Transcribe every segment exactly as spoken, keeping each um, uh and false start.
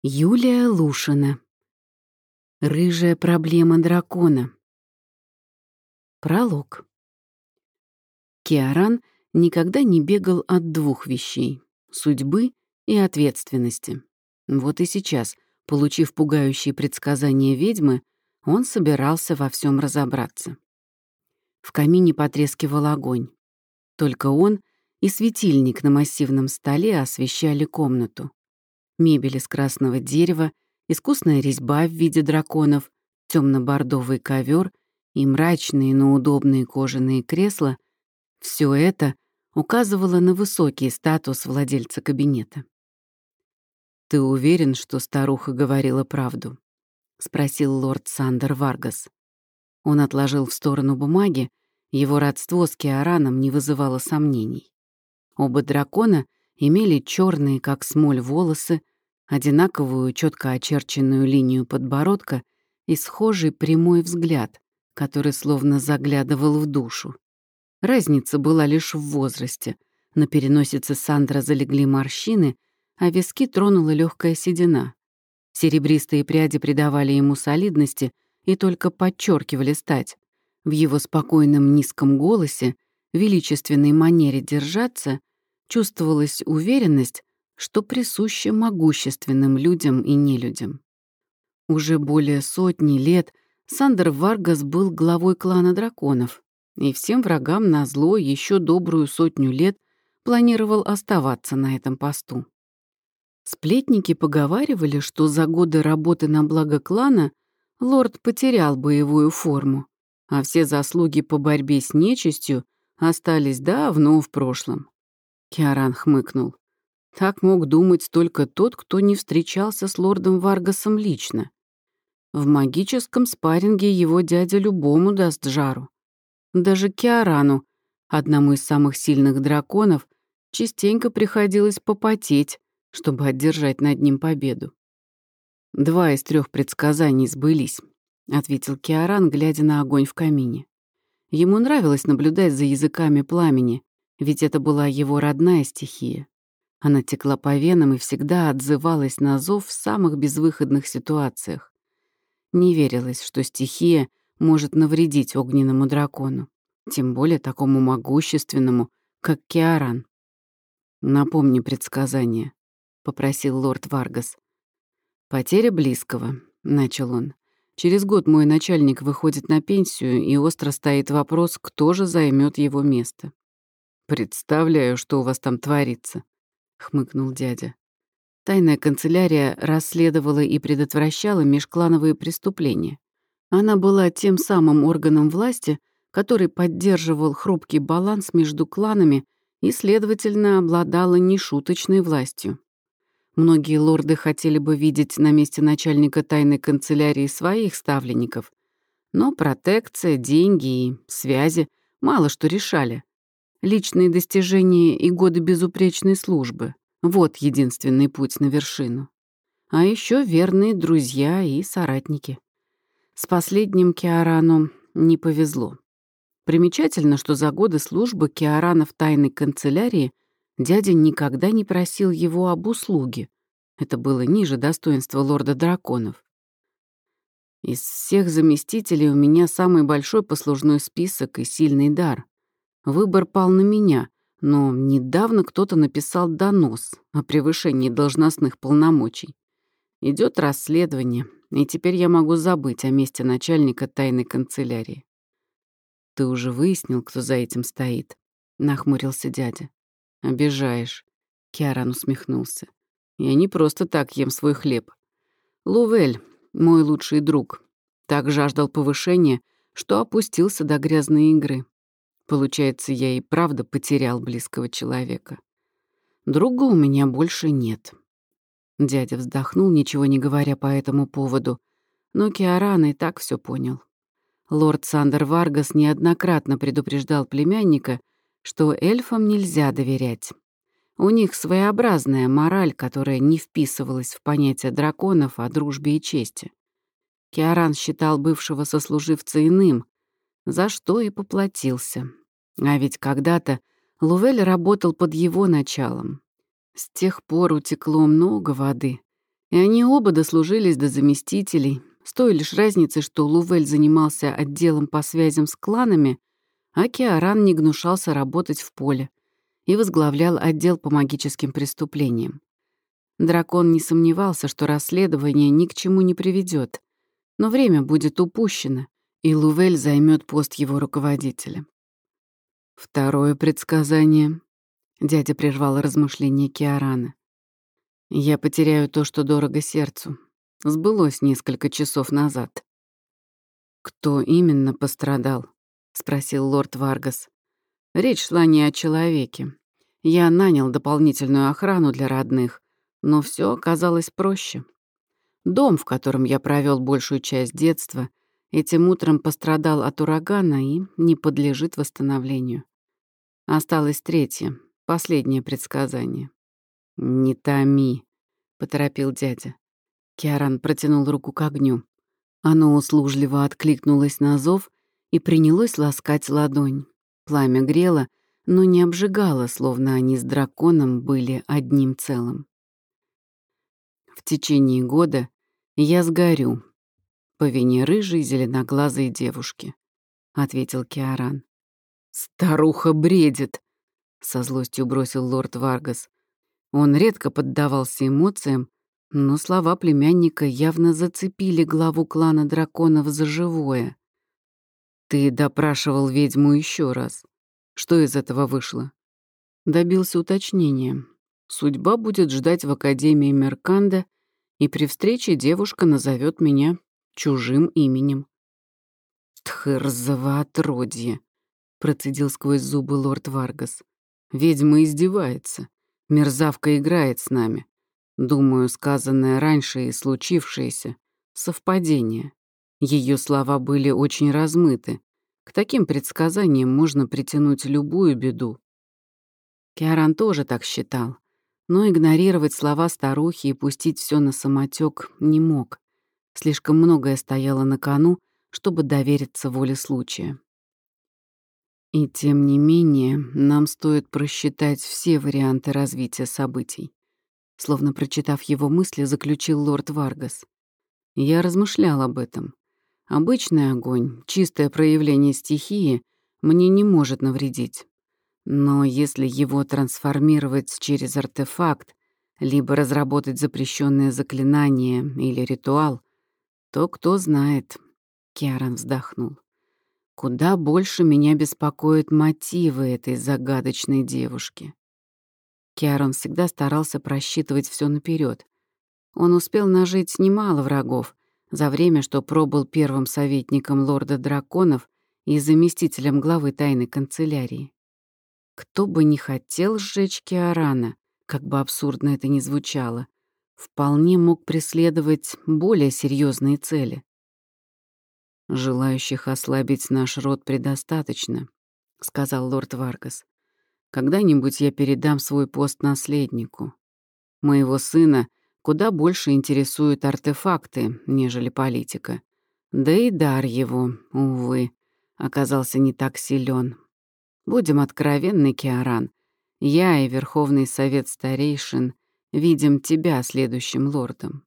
Юлия Лушина. Рыжая проблема дракона. Пролог. Киаран никогда не бегал от двух вещей — судьбы и ответственности. Вот и сейчас, получив пугающие предсказания ведьмы, он собирался во всем разобраться. В камине потрескивал огонь. Только он и светильник на массивном столе освещали комнату. Мебель из красного дерева, искусная резьба в виде драконов, темно-бордовый ковер и мрачные, но удобные кожаные кресла — все это указывало на высокий статус владельца кабинета. «Ты уверен, что старуха говорила правду?» — спросил лорд Сандер Варгас. Он отложил в сторону бумаги, его родство с Киараном не вызывало сомнений. Оба дракона имели черные, как смоль, волосы, одинаковую четко очерченную линию подбородка и схожий прямой взгляд, который словно заглядывал в душу. Разница была лишь в возрасте. На переносице Сандра залегли морщины, а виски тронула легкая седина. Серебристые пряди придавали ему солидности и только подчеркивали стать. В его спокойном низком голосе, величественной манере держаться чувствовалась уверенность, что присуща могущественным людям и нелюдям. Уже более сотни лет Сандер Варгас был главой клана драконов, и всем врагам назло еще добрую сотню лет планировал оставаться на этом посту. Сплетники поговаривали, что за годы работы на благо клана лорд потерял боевую форму, а все заслуги по борьбе с нечистью остались давно в прошлом. Киаран хмыкнул. Так мог думать только тот, кто не встречался с лордом Варгасом лично. В магическом спарринге его дядя любому даст жару. Даже Киарану, одному из самых сильных драконов, частенько приходилось попотеть, чтобы одержать над ним победу. «Два из трех предсказаний сбылись», — ответил Киаран, глядя на огонь в камине. Ему нравилось наблюдать за языками пламени, ведь это была его родная стихия. Она текла по венам и всегда отзывалась на зов в самых безвыходных ситуациях. Не верилось, что стихия может навредить огненному дракону, тем более такому могущественному, как Киаран. «Напомни предсказание», — попросил лорд Варгас. «Потеря близкого», — начал он. «Через год мой начальник выходит на пенсию, и остро стоит вопрос, кто же займет его место». «Представляю, что у вас там творится», — хмыкнул дядя. Тайная канцелярия расследовала и предотвращала межклановые преступления. Она была тем самым органом власти, который поддерживал хрупкий баланс между кланами и, следовательно, обладала нешуточной властью. Многие лорды хотели бы видеть на месте начальника тайной канцелярии своих ставленников, но протекция, деньги и связи мало что решали. Личные достижения и годы безупречной службы — вот единственный путь на вершину. А еще верные друзья и соратники. С последним Киарану не повезло. Примечательно, что за годы службы Киарана в тайной канцелярии дядя никогда не просил его об услуге. Это было ниже достоинства лорда драконов. Из всех заместителей у меня самый большой послужной список и сильный дар. Выбор пал на меня, но недавно кто-то написал донос о превышении должностных полномочий. Идет расследование, и теперь я могу забыть о месте начальника тайной канцелярии. «Ты уже выяснил, кто за этим стоит?» — нахмурился дядя. «Обижаешь», — Киаран усмехнулся. «Я не просто так ем свой хлеб. Лувель, мой лучший друг, так жаждал повышения, что опустился до грязной игры. Получается, я и правда потерял близкого человека. Друга у меня больше нет». Дядя вздохнул, ничего не говоря по этому поводу, но Киаран и так все понял. Лорд Сандер Варгас неоднократно предупреждал племянника, что эльфам нельзя доверять. У них своеобразная мораль, которая не вписывалась в понятие драконов о дружбе и чести. Киаран считал бывшего сослуживца иным, за что и поплатился. А ведь когда-то Лувель работал под его началом. С тех пор утекло много воды, И они оба дослужились до заместителей, с той лишь разницей, что Лувель занимался отделом по связям с кланами, а Киаран не гнушался работать в поле и возглавлял отдел по магическим преступлениям. Дракон не сомневался, что расследование ни к чему не приведет, но время будет упущено, и Лувель займет пост его руководителя. Второе предсказание. Дядя прервал размышления Киарана. Я потеряю то, что дорого сердцу. Сбылось несколько часов назад. Кто именно пострадал? Спросил лорд Варгас. Речь шла не о человеке. Я нанял дополнительную охрану для родных, но все оказалось проще. Дом, в котором я провел большую часть детства, этим утром пострадал от урагана и не подлежит восстановлению. Осталось третье, последнее предсказание. «Не томи», — поторопил дядя. Киаран протянул руку к огню. Оно услужливо откликнулось на зов и принялось ласкать ладонь. Пламя грело, но не обжигало, словно они с драконом были одним целым. В течение года я сгорю по вине рыжей зеленоглазой девушки, — ответил Киаран. «Старуха бредит», — со злостью бросил лорд Варгас. Он редко поддавался эмоциям, но слова племянника явно зацепили главу клана драконов за живое. «Ты допрашивал ведьму еще раз. Что из этого вышло?» Добился уточнения. Судьба будет ждать в Академии Мерканда, и при встрече девушка назовет меня чужим именем. «Тхырзово отродье», — процедил сквозь зубы лорд Варгас. «Ведьма издевается. Мерзавка играет с нами. Думаю, сказанное раньше и случившееся — совпадение. Ее слова были очень размыты. К таким предсказаниям можно притянуть любую беду». Киаран тоже так считал, но игнорировать слова старухи и пустить все на самотек не мог. Слишком многое стояло на кону, чтобы довериться воле случая. И тем не менее, нам стоит просчитать все варианты развития событий. Словно прочитав его мысли, заключил лорд Варгас. Я размышлял об этом. Обычный огонь, чистое проявление стихии, мне не может навредить. Но если его трансформировать через артефакт, либо разработать запрещенное заклинание или ритуал, то кто знает, — Киаран вздохнул. Куда больше меня беспокоят мотивы этой загадочной девушки. Киарон всегда старался просчитывать все наперед. Он успел нажить немало врагов за время, что пробыл первым советником лорда драконов и заместителем главы тайной канцелярии. Кто бы не хотел сжечь Киарана, как бы абсурдно это ни звучало, вполне мог преследовать более серьезные цели. «Желающих ослабить наш род предостаточно», — сказал лорд Варгас. «Когда-нибудь я передам свой пост наследнику. Моего сына куда больше интересуют артефакты, нежели политика. Да и дар его, увы, оказался не так силен. Будем откровенны, Киаран. Я и Верховный Совет Старейшин видим тебя следующим лордом.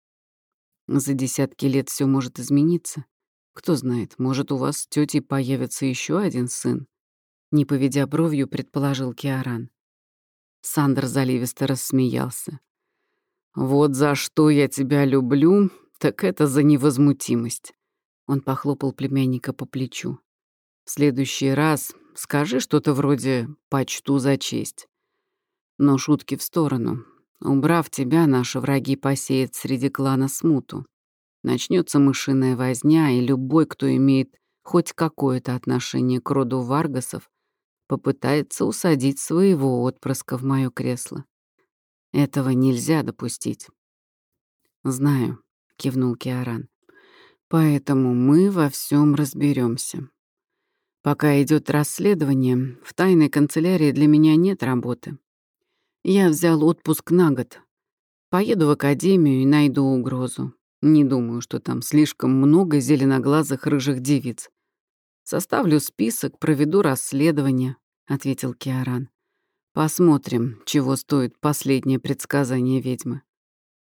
За десятки лет все может измениться. Кто знает, может, у вас с тетей появится еще один сын?» Не поведя бровью, предположил Киаран. Сандер заливисто рассмеялся. «Вот за что я тебя люблю, так это за невозмутимость». Он похлопал племянника по плечу. «В следующий раз скажи что-то вроде «почту за честь». Но шутки в сторону. Убрав тебя, наши враги посеют среди клана смуту. Начнется мышиная возня, и любой, кто имеет хоть какое-то отношение к роду Варгасов, попытается усадить своего отпрыска в моё кресло. Этого нельзя допустить». «Знаю», — кивнул Киаран. «Поэтому мы во всем разберемся. Пока идет расследование, в тайной канцелярии для меня нет работы. Я взял отпуск на год. Поеду в академию и найду угрозу. Не думаю, что там слишком много зеленоглазых рыжих девиц. Составлю список, проведу расследование», — ответил Киаран. «Посмотрим, чего стоит последнее предсказание ведьмы».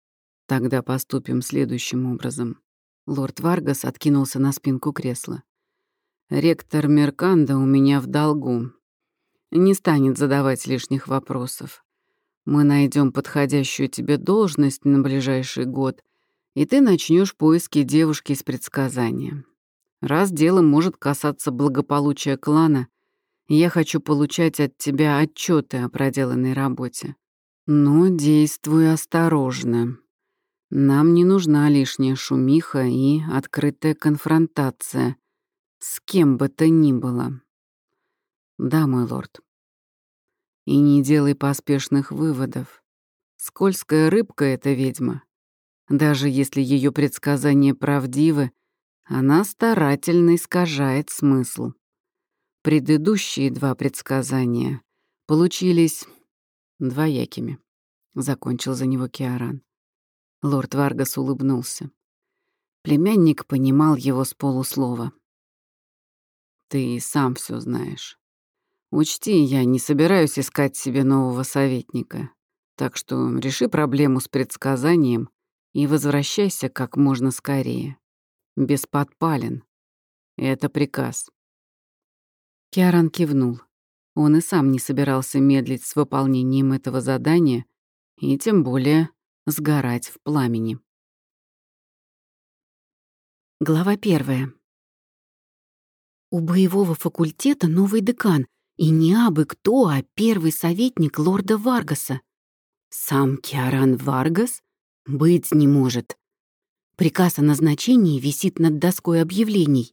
Тогда поступим следующим образом. Лорд Варгас откинулся на спинку кресла. Ректор Мерканда у меня в долгу. Не станет задавать лишних вопросов. Мы найдем подходящую тебе должность на ближайший год, и ты начнешь поиски девушки из предсказания. Раз дело может касаться благополучия клана, я хочу получать от тебя отчеты о проделанной работе. Но действуй осторожно. Нам не нужна лишняя шумиха и открытая конфронтация с кем бы то ни было. Да, мой лорд. И не делай поспешных выводов. Скользкая рыбка эта ведьма. Даже если ее предсказания правдивы, она старательно искажает смысл. Предыдущие два предсказания получились двоякими. Закончил за него Киаран. Лорд Варгас улыбнулся. Племянник понимал его с полуслова. Ты и сам все знаешь. Учти, я не собираюсь искать себе нового советника. Так что реши проблему с предсказанием и возвращайся как можно скорее. Без подпалин. Это приказ. Киаран кивнул. Он и сам не собирался медлить с выполнением этого задания и тем более сгорать в пламени. Глава первая. У боевого факультета новый декан, и не абы кто, а первый советник лорда Варгаса. Сам Киаран Варгас? Быть не может. Приказ о назначении висит над доской объявлений.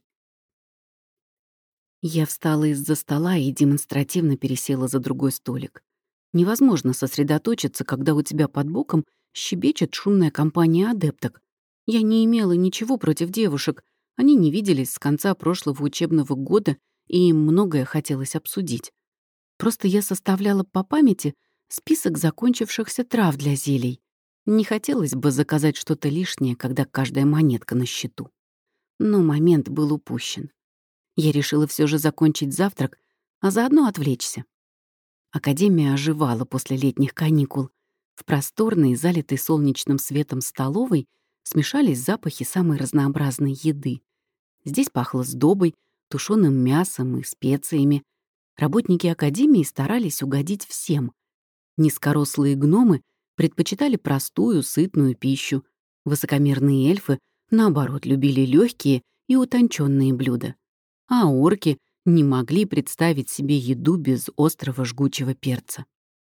Я встала из-за стола и демонстративно пересела за другой столик. Невозможно сосредоточиться, когда у тебя под боком щебечет шумная компания адепток. Я не имела ничего против девушек. Они не виделись с конца прошлого учебного года, и им многое хотелось обсудить. Просто я составляла по памяти список закончившихся трав для зелий. Не хотелось бы заказать что-то лишнее, когда каждая монетка на счету. Но момент был упущен. Я решила все же закончить завтрак, а заодно отвлечься. Академия оживала после летних каникул. В просторной, залитой солнечным светом столовой смешались запахи самой разнообразной еды. Здесь пахло сдобой, тушеным мясом и специями. Работники Академии старались угодить всем. Низкорослые гномы предпочитали простую, сытную пищу. Высокомерные эльфы, наоборот, любили легкие и утонченные блюда. А орки не могли представить себе еду без острого жгучего перца.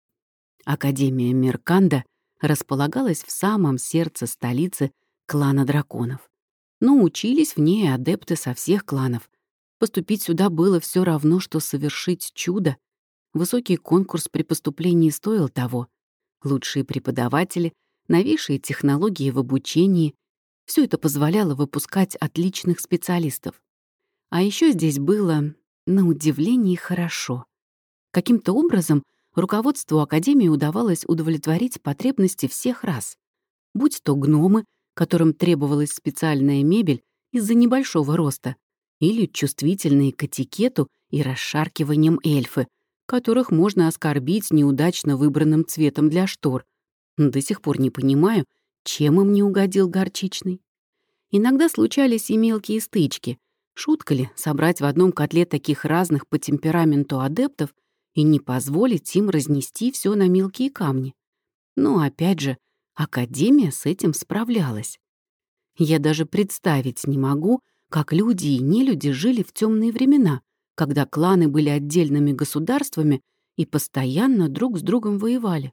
Академия Мерканда располагалась в самом сердце столицы клана драконов. Но учились в ней адепты со всех кланов. Поступить сюда было все равно, что совершить чудо. Высокий конкурс при поступлении стоил того. Лучшие преподаватели, новейшие технологии в обучении — все это позволяло выпускать отличных специалистов. А еще здесь было, на удивление, хорошо. Каким-то образом руководству Академии удавалось удовлетворить потребности всех рас. Будь то гномы, которым требовалась специальная мебель из-за небольшого роста, или чувствительные к этикету и расшаркиваниям эльфы, которых можно оскорбить неудачно выбранным цветом для штор. До сих пор не понимаю, чем им не угодил горчичный. Иногда случались и мелкие стычки. Шутка ли собрать в одном котле таких разных по темпераменту адептов и не позволить им разнести все на мелкие камни? Но, опять же, Академия с этим справлялась. Я даже представить не могу, как люди и нелюди жили в темные времена, когда кланы были отдельными государствами и постоянно друг с другом воевали.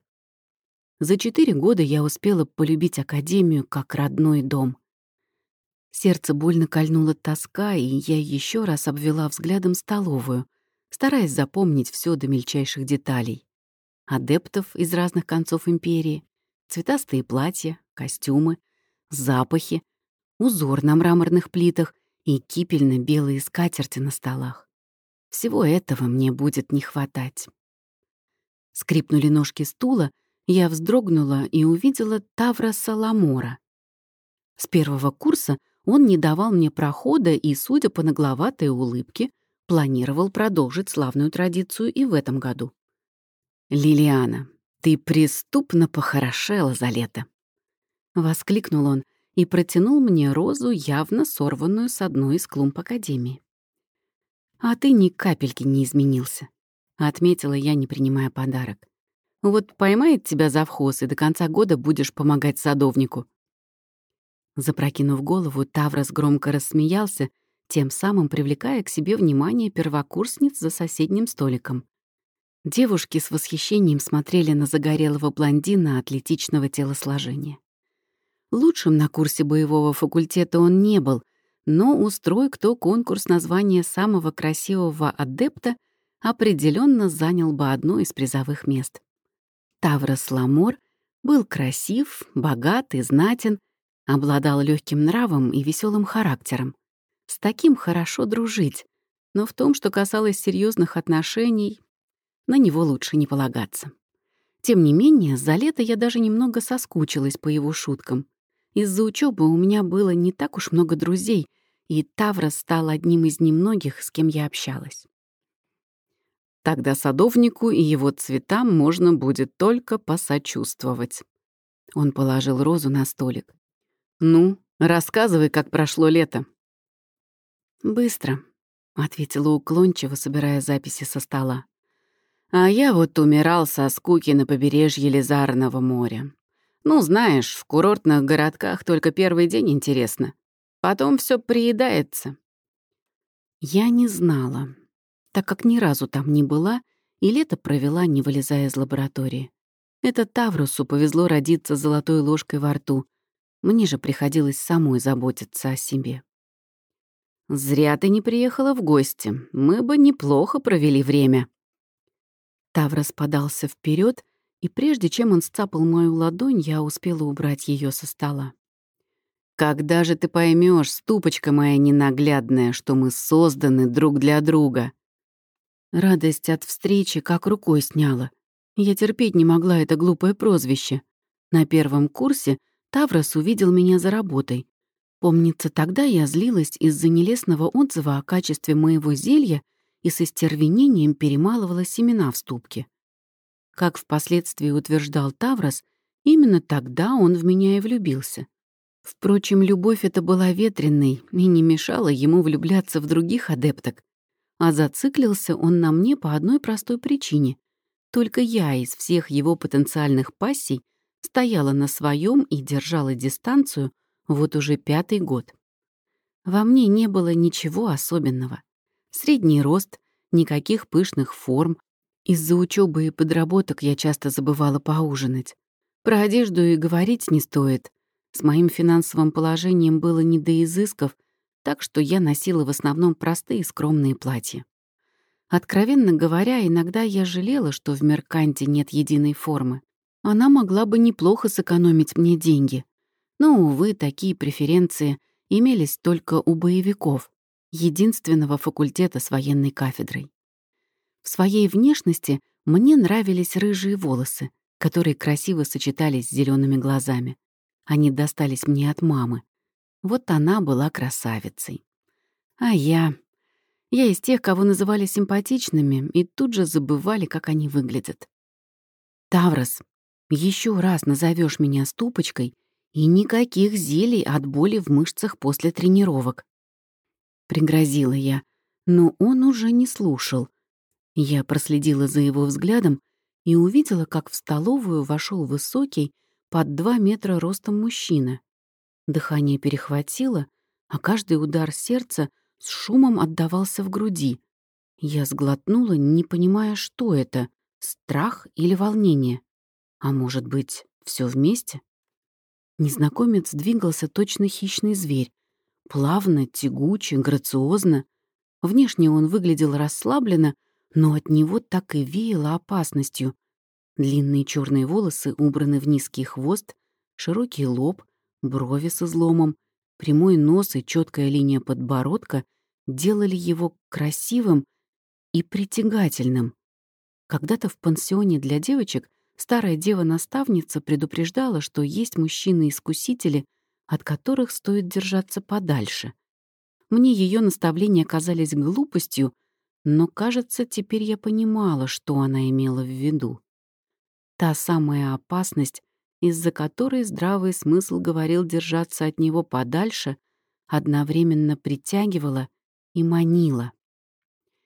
За четыре года я успела полюбить Академию как родной дом. Сердце больно кольнула тоска, и я еще раз обвела взглядом столовую, стараясь запомнить все до мельчайших деталей. Адептов из разных концов империи, цветастые платья, костюмы, запахи, узор на мраморных плитах и кипельно-белые скатерти на столах. Всего этого мне будет не хватать. Скрипнули ножки стула, я вздрогнула и увидела Тавраса Ламора. С первого курса он не давал мне прохода и, судя по нагловатой улыбке, планировал продолжить славную традицию и в этом году. «Лилиана, ты преступно похорошела за лето». — воскликнул он и протянул мне розу, явно сорванную с одной из клумб Академии. «А ты ни капельки не изменился», — отметила я, не принимая подарок. «Вот поймает тебя завхоз, и до конца года будешь помогать садовнику». Запрокинув голову, Таврос громко рассмеялся, тем самым привлекая к себе внимание первокурсниц за соседним столиком. Девушки с восхищением смотрели на загорелого блондина атлетичного телосложения. Лучшим на курсе боевого факультета он не был, но устрой кто конкурс на звание самого красивого адепта определенно занял бы одно из призовых мест. Таврос Ламор был красив, богат и знатен, обладал легким нравом и веселым характером. С таким хорошо дружить, но в том, что касалось серьезных отношений, на него лучше не полагаться. Тем не менее, за лето я даже немного соскучилась по его шуткам. Из-за учебы у меня было не так уж много друзей, и Таврос стал одним из немногих, с кем я общалась. Тогда садовнику и его цветам можно будет только посочувствовать. Он положил розу на столик. «Ну, рассказывай, как прошло лето». «Быстро», — ответила уклончиво, собирая записи со стола. «А я вот умирал со скуки на побережье Лизарного моря. Ну, знаешь, в курортных городках только первый день интересно. Потом все приедается». Я не знала, так как ни разу там не была и лето провела, не вылезая из лаборатории. Это Тавросу повезло родиться с золотой ложкой во рту. Мне же приходилось самой заботиться о себе. «Зря ты не приехала в гости. Мы бы неплохо провели время». Таврос подался вперед, и прежде чем он сцапал мою ладонь, я успела убрать ее со стола. «Когда же ты поймешь, ступочка моя ненаглядная, что мы созданы друг для друга?» Радость от встречи как рукой сняла. Я терпеть не могла это глупое прозвище. На первом курсе Таврос увидел меня за работой. Помнится, тогда я злилась из-за нелестного отзыва о качестве моего зелья и со стервенением перемалывала семена в ступке. Как впоследствии утверждал Таврос, именно тогда он в меня и влюбился. Впрочем, любовь эта была ветреной и не мешала ему влюбляться в других адепток. А зациклился он на мне по одной простой причине. Только я из всех его потенциальных пассий стояла на своем и держала дистанцию вот уже пятый год. Во мне не было ничего особенного. Средний рост, никаких пышных форм. Из-за учебы и подработок я часто забывала поужинать. Про одежду и говорить не стоит. С моим финансовым положением было не до изысков, так что я носила в основном простые скромные платья. Откровенно говоря, иногда я жалела, что в Мерканте нет единой формы. Она могла бы неплохо сэкономить мне деньги. Но, увы, такие преференции имелись только у боевиков, единственного факультета с военной кафедрой. В своей внешности мне нравились рыжие волосы, которые красиво сочетались с зелеными глазами. Они достались мне от мамы. Вот она была красавицей. А я... Я из тех, кого называли симпатичными, и тут же забывали, как они выглядят. «Таврос, еще раз назовешь меня ступочкой, и никаких зелий от боли в мышцах после тренировок». Пригрозила я, но он уже не слушал. Я проследила за его взглядом и увидела, как в столовую вошел высокий, под два метра ростом мужчина. Дыхание перехватило, а каждый удар сердца с шумом отдавался в груди. Я сглотнула, не понимая, что это — страх или волнение. А может быть, все вместе? Незнакомец двигался точно хищный зверь. Плавно, тягуче, грациозно. Внешне он выглядел расслабленно, но от него так и веяло опасностью. Длинные черные волосы убраны в низкий хвост, широкий лоб, брови с изломом, прямой нос и четкая линия подбородка делали его красивым и притягательным. Когда-то в пансионе для девочек старая дева-наставница предупреждала, что есть мужчины-искусители, от которых стоит держаться подальше. Мне ее наставления казались глупостью, но, кажется, теперь я понимала, что она имела в виду. Та самая опасность, из-за которой здравый смысл говорил держаться от него подальше, одновременно притягивала и манила.